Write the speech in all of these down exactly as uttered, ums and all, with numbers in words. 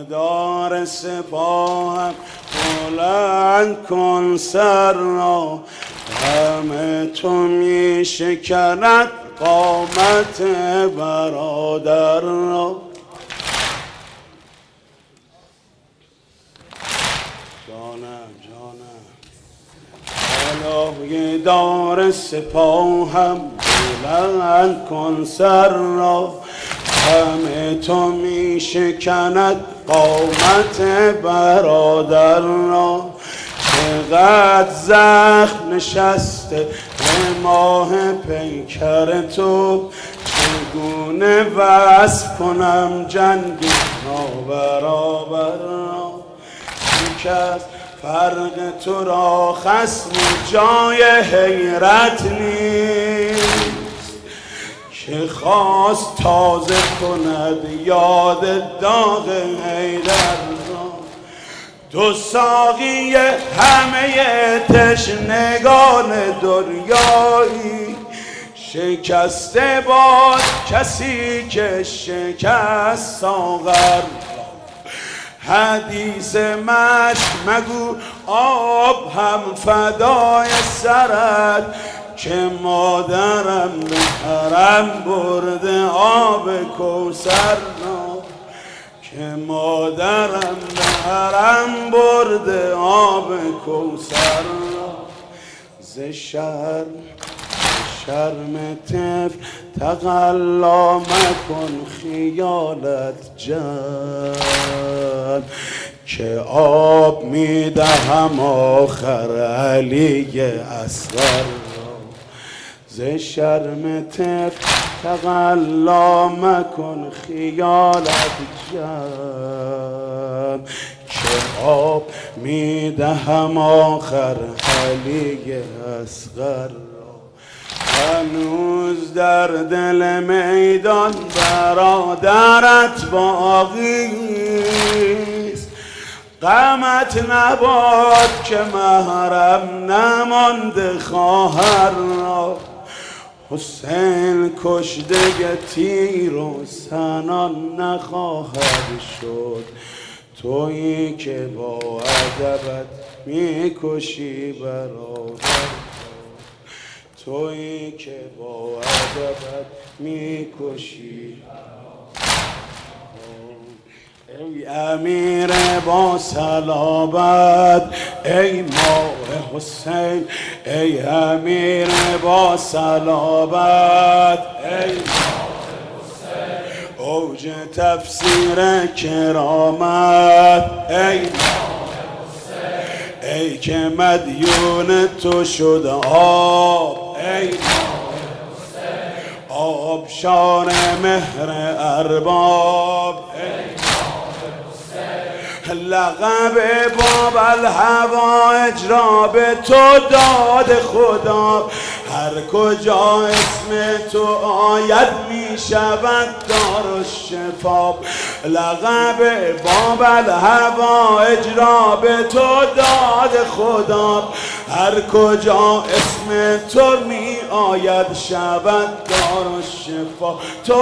دار سپاهم بلند کن سر را، همه تو می شکند قامت برادر را. جانم جانم بالای دار سپاهم بلند کن سر را، همه تو می شکند قامت برادر را. چقدر زخم نشسته به ماه پیکر تو، چگونه وصف کنم جنگ نابرابر را. کس فرق تو را خصم جای حیرت نیست، که خواست تازه کند یاد داغ حیدر را. دو ساقی همه تشنگان دریایی، شکسته باد کسی که شکست ساغر. حدیث مشک مگو آب هم فدای سرت، که مادرم به حرم برده آب کوثر را. که مادرم به حرم برده آب کوثر را. ز شرم شرم طفل تقلا مکن خیالت جان، که آب میدهم آخر علی اصغر را. ز شرم طفل تقلا مکن خیالت جان، که آب میدهم آخر علی اصغر را. هنوز در دل میدان برادرت باقیست، غمت نباد که محرم نمانده خواهر را. حسین کشته تیر و سنان نخواهد شد، تویی که با ادبت میکشی برادر. تویی که با ادبت میکشی. ای امیر با صلابت، ای ماه حسین، ای امیر با صلابت، ای ماه حسین، اوج تفسیر کرامت، ای ماه حسین، ای که مدیون تو شد آب، ای ماه حسین، آبشار مهر ارباب، ای لقب باب الهوایج را به تو داد خدا. هر کجا اسم تو آید می شود دارالشفا. لقب باب الهوایج را به تو داد خدا. هر کجا اسم تو می آید شود دارالشفا. تو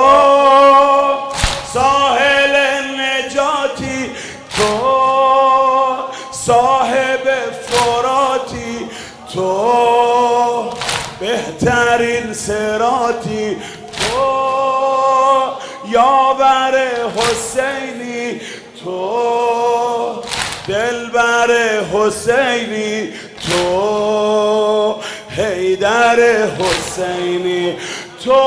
ساحل نجاتی، تو صاحب فراتی، تو بهترین صراطی، تو یاور حسینی، تو دلبر حسینی، تو حیدر حسینی، تو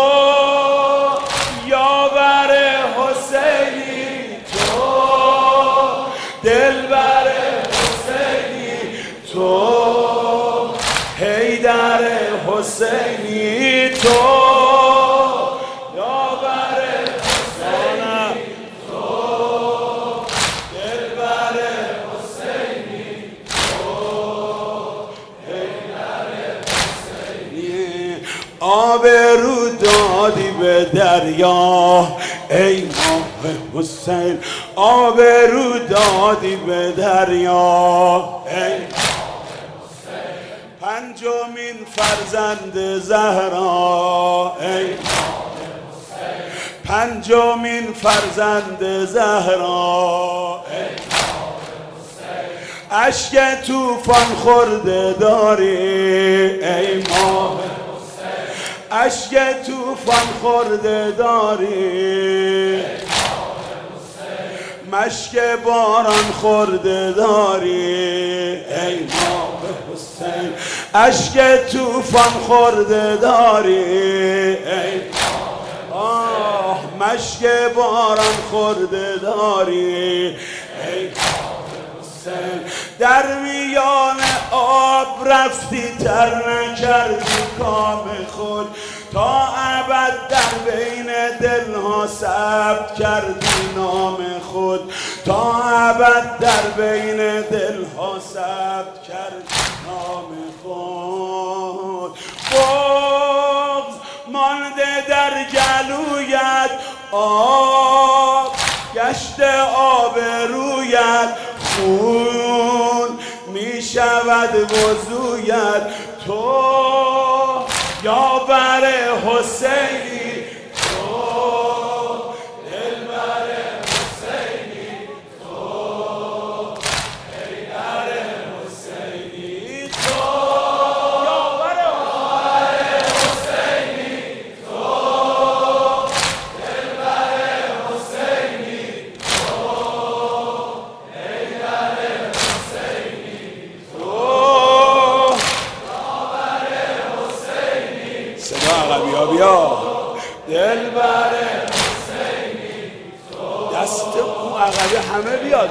یاور حسینی، دلبر حسینی، تو حیدر حسینی، تو یاور حسینی، تو دلبر حسینی، تو حیدر حسینی. آبرو دادی به دریا ای ماه حسین، آبرو دادی به دریا ای ماه حسین. پنجمین فرزند زهرا ای ماه حسین، پنجمین فرزند زهرا، اشک توفان خورده داری ای ماه حسین، اشک توفان خورده داری، مشک باران خورده داری ای ماه حسین، اشک توفان خورده داری ای آه، مشک باران خورده داری ای حسین، در میان آب رفتی تر نکردی کام خود، تا ابد در بین دلها ثبت کردی نام خود، تا ابد در بین دلها ثبت کردی نام خود. بغض مانده در گلویت، آب گشت آب رویت، خون می شود وضویت، تو یاور حسینی، تو دلبر حسینی، تو حیدر حسینی، تو یاور حسینی، تو دلبر حسینی، تو حیدر حسینی، تو صدا عقبیا بیا دلبر حسینی، دست اون عقبی همه بیاد.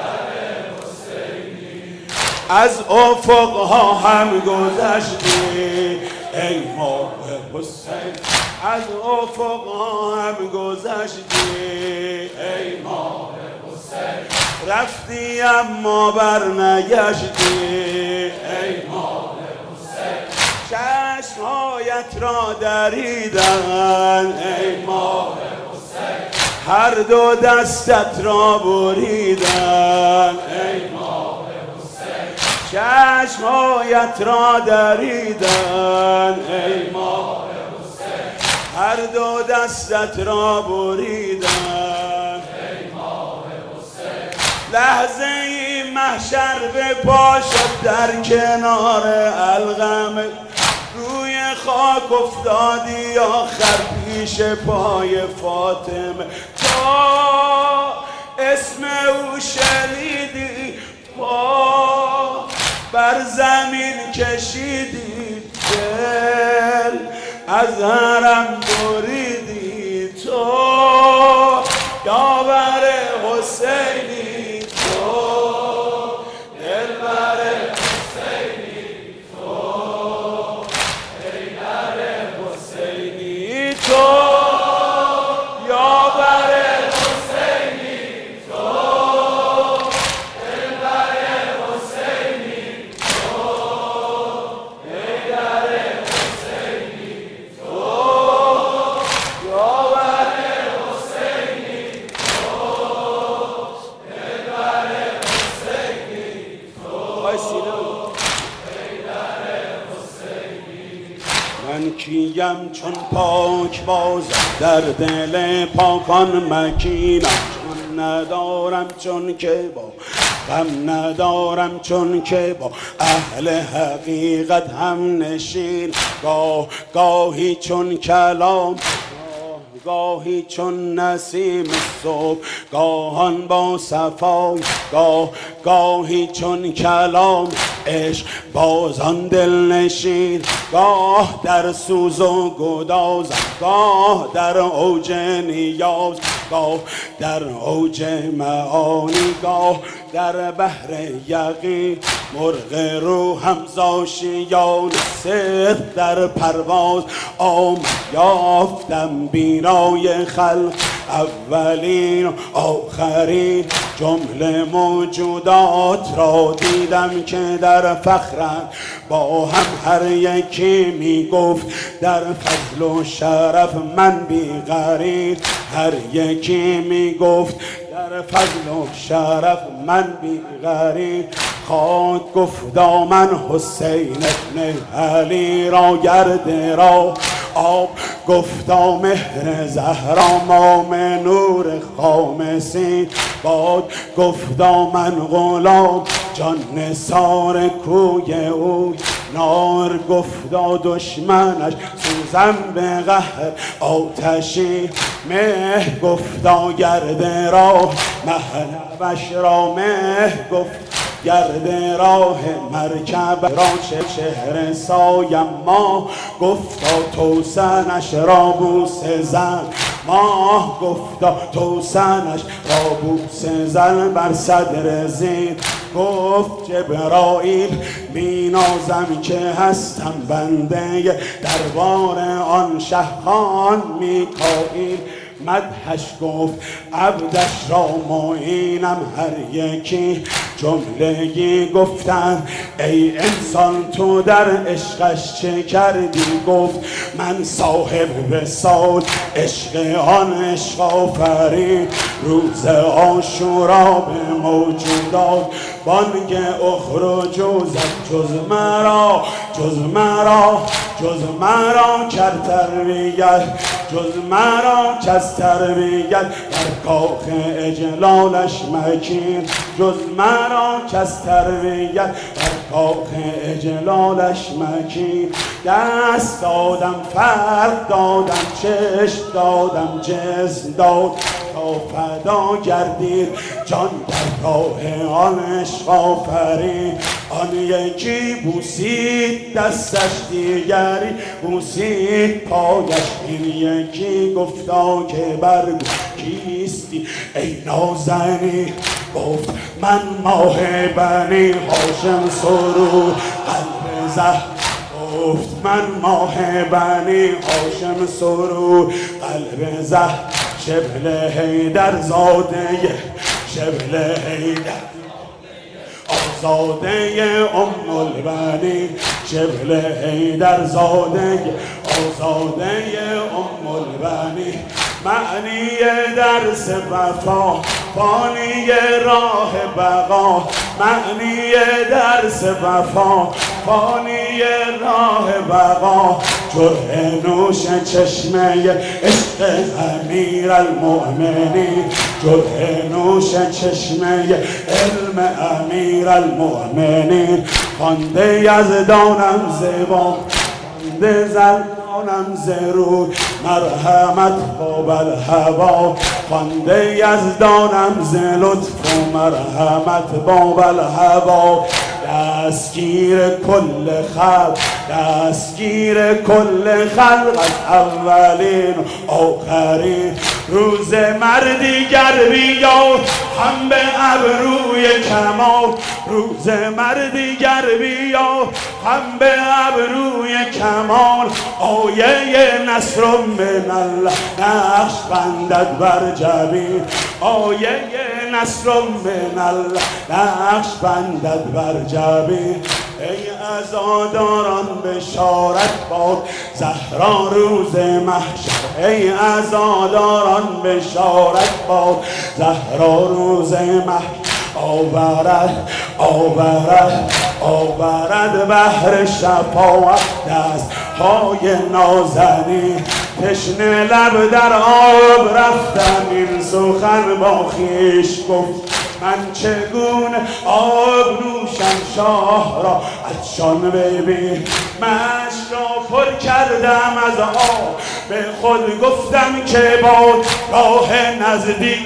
از افقها هم گذشتی ای ماه حسین، از افقها هم گذشتی ای ماه حسین، رفتی اما بر نگشتی ای ماه حسین، چشمهایت را دریدن ای ماه حسین، هر دو دستت را بریدن ای ماه حسین، چشمهایت را دریدن ای ماه حسین، هر دو دستت را بریدن ای ماه حسین، لحظه ای محشر به پا شد در کنار القمه، روی خاک افتادی آخر پیش پای فاطمه، تا اسم او شنیدی پا بر زمین کشیدی، دل از حرم بریدی، تو یاور حسینی، تو دلبر حسینی، تو حیدر حسینی، تو یاور حسینی، تو دلبر حسینی، تو حیدر حسینی، تو یاور حسینی، تو دلبر حسینی، تو من کیم چون پاک بازم در دل پاکان مکینم، چون ندارم چون که با غم ندارم چون که با اهل حقیقت هم نشین، گاه گاهی چون کلام گاهی چون نسیم صبح، گاهان با صفای گاه گاهی چون کلام عشق بازان دل نشین، گاه در سوز و گدازم، گاه در اوج نیاز، گاه در اوج معانی، گاه در بحر یقین، مرغ روحم زاشیان صدق در پرواز آمد، یافتم بینای خلق اولین و آخرین، جمله موجودات را دیدم که در فخرند با هم، هر یکی می گفت در فضل و شرف من بی غریر، هر یکی می گفت در فضل و شرف من بی غریر، خاک گفتا من حسین ابن علی را گرد را آب گفتا مهر زهرا مام نور خامسی باد گفتا من غلام جان نثار کوی او نار گفتا دشمنش سوزن به قهر آتشی مه گفتا گرد راه مهنبش را مه گفت گرد راه مرکب را شهر سایم ما گفتا توسنش را بوسه زن ماه گفتا توسنش را بوسه زن بر صدر زید گفت جبرائیل می نازم که هستم بنده دربار آن شهان میکائیل مدحش گفت عبدش را معینم هر یکی جملگی گفتن ای انسان تو در عشقش چه کردی گفت من صاحب وصال عشق آن عشق آفرین روز عاشورا به موجودات بانگ اخرجوا زد جز مرا جز مرا جز مرا کرد تربیت جز مرا کس تربیت در کاخ اجلالش مکین جز مرا کس تربیت در کاخ اجلالش مکین دست دادم فرق دادم چشم دادم جسم داد تا فدا گردید جان در راه آن عشق آفرین آن یکی بوسید دستش دیگری بوسید پایش این یکی گفتا که برگو کیستی ای نازنی گفت من ماه بنی هاشم سرور قلب زهر گفت من ماه بنی هاشم سرور قلب زهر شبل حیدر زاده شبل حیدر آزاده ام البنی شبل حیدر زاده آزاده ام البنی معنی درس وفا فانی راه بقا معنی درس وفا فانی راه بقا جرح نوش چشمه عشق امیر المؤمنین جرح نوش چشمه علم امیر المؤمنین خوانده یزدانم زبان خوانده زدانم زرور مرحمت باب الهوا خوانده یزدانم ز لطف و مرحمت باب الهوا دستگیر کل خلق دستگیر کل خلق از اولین و آخرین روز مردیگر بیاد هم به ابروی کمال روز مردیگر بیاد هم به ابروی کمال آیه نصر من الله نقش بندد بر جبین آیه نصر من الله نقش بندد بر جبین ای عزاداران بشارت باد زهرا روز محشر ای عزاداران بشارت باد زهرا روز محشر آورد آورد آورد بحر شفاعت دست های نازنین تشنه لب در آب رفتم این سخن با خویش گفت من چگونه آب نوشم شاه را عطشان ببین مشک را پر کردم از آب به خود گفتم که باد راه نزدیک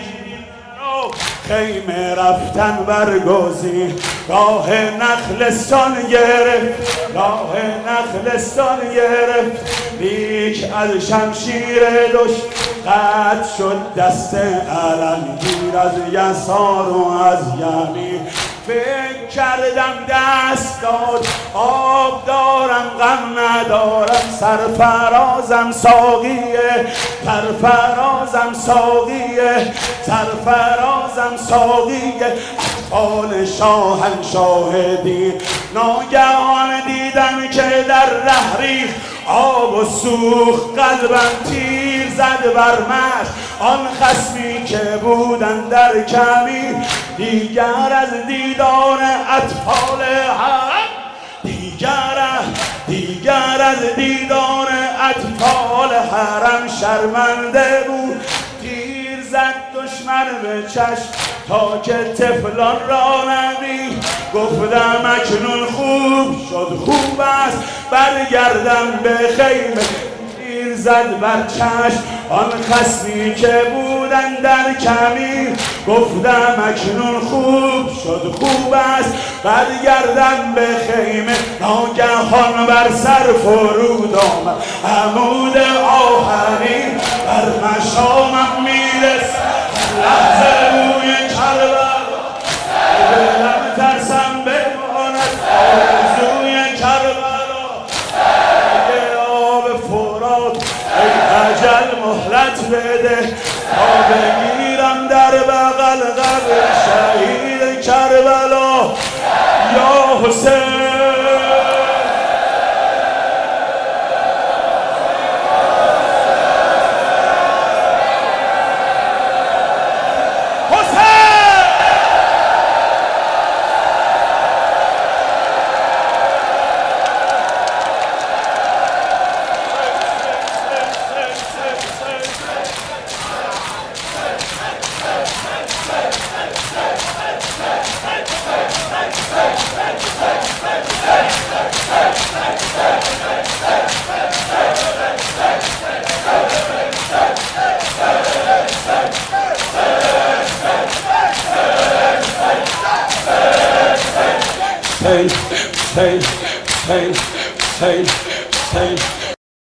خیمه رفتن برگزین راه نخلستان گرفت راه نخلستان گرفت لیک از شمشیر دشت قطع شد دست علمگیر از یسار و از یمین فکر کردم دست داد آب دارم غم ندارم سرفرازم ساقیه سرفرازم ساقیه سرفرازم ساقیه اطفال شاهنشاهدین ناگهان دیدم که در ره ریخت آب و سوخت قلبم تیر زد بر مشت آن خصمی که بودن در کمین دیگر از دیدار اطفال حرم دیگر دیگر از دیدار اطفال حرم شرمنده بود تیر زد دشمن به چشم تا که طفلان را ندید گفتم اکنون خوب شد خوب است برگردم به خیمه تیر زد بر چشم آن خصمی که بودن در کمین گفتم اکنون خوب شد خوب است برگردم به خیمه ناگهان بر سر فرود آمد عمود آهنین بر مشامم میرسد لحظه روی کربلا دلم ترسم بماند آرزوی کربلا اگه آب فرات ای اجل مهلت بده تا بگیرم در بغل قبر شهید کربلا یا حسین Say, say, say, say, say.